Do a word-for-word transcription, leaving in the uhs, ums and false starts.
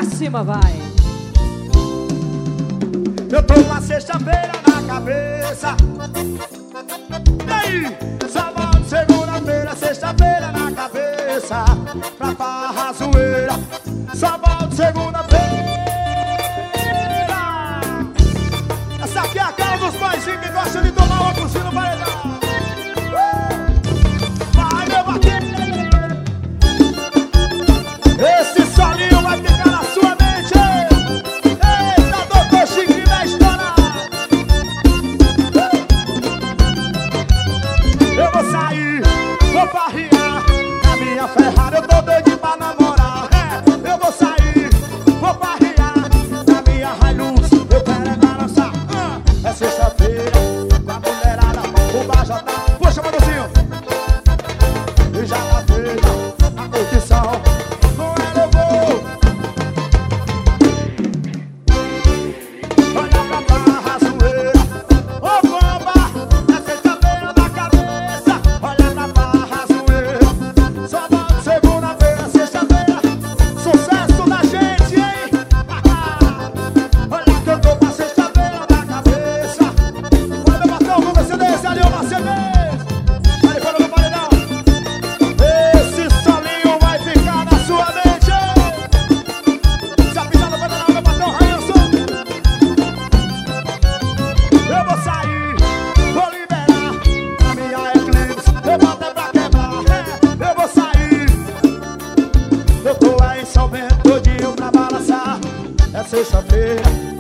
Pra cima, vai. Eu tô com a sexta-feira na cabeça. E aí? Sábado, segunda-feira, sexta-feira na cabeça. Pra farra zoeira. Sábado, segunda-feira. Essa aqui é a cara dos paizinhos que gostam de tomar uma cozinha no paredão. Vai, meu vaqueiro. Esse solinho vai ficar na sua mente. Eita, doutor Chiquinho vai estourar. Eu vou sair, vou farrear. Na minha Ferrari eu tô doido pra namorar. É, eu vou sair, vou farrear. Na minha Hilux eu quero é balançar. uh, É sexta-feira, com a mulherada, o bar já tá. Puxa, Manuzinho. E já tá feita a curtição. Sexta-feira